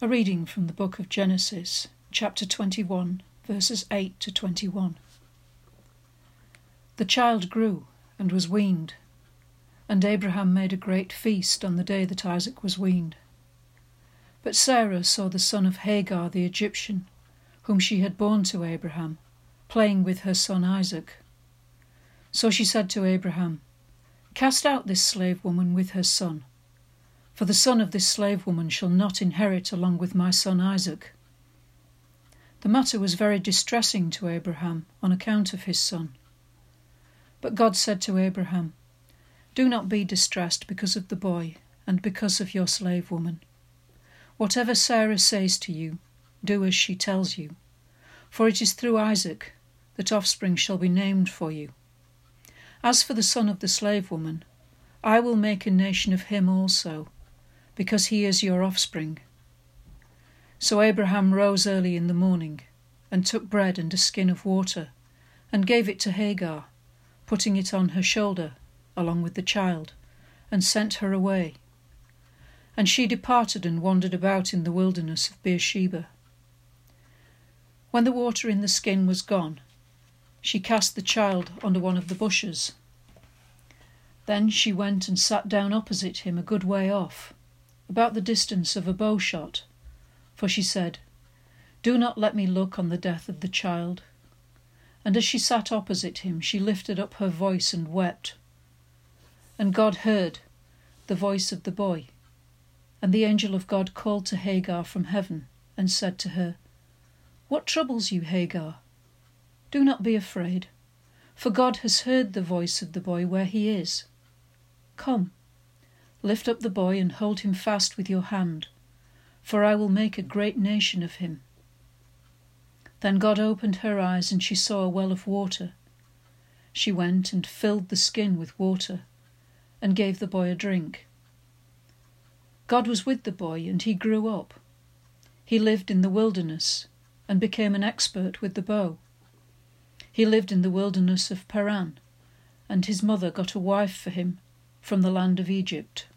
A reading from the book of Genesis, chapter 21, verses 8 to 21. The child grew and was weaned, and Abraham made a great feast on the day that Isaac was weaned. But Sarah saw the son of Hagar the Egyptian, whom she had borne to Abraham, playing with her son Isaac. So she said to Abraham, "Cast out this slave woman with her son, for the son of this slave woman shall not inherit along with my son Isaac." The matter was very distressing to Abraham on account of his son. But God said to Abraham, "Do not be distressed because of the boy and because of your slave woman. Whatever Sarah says to you, do as she tells you, for it is through Isaac that offspring shall be named for you. As for the son of the slave woman, I will make a nation of him also, because he is your offspring." So Abraham rose early in the morning, and took bread and a skin of water, and gave it to Hagar, putting it on her shoulder, along with the child, and sent her away. And she departed and wandered about in the wilderness of Beersheba. When the water in the skin was gone, she cast the child under one of the bushes. Then she went and sat down opposite him a good way off, about the distance of a bow shot, for she said, "Do not let me look on the death of the child." And as she sat opposite him, she lifted up her voice and wept. And God heard the voice of the boy. And the angel of God called to Hagar from heaven and said to her, "What troubles you, Hagar? Do not be afraid, for God has heard the voice of the boy where he is. Come, lift up the boy and hold him fast with your hand, for I will make a great nation of him." Then God opened her eyes, and she saw a well of water. She went and filled the skin with water, and gave the boy a drink. God was with the boy, and he grew up. He lived in the wilderness, and became an expert with the bow. He lived in the wilderness of Paran, and his mother got a wife for him from the land of Egypt.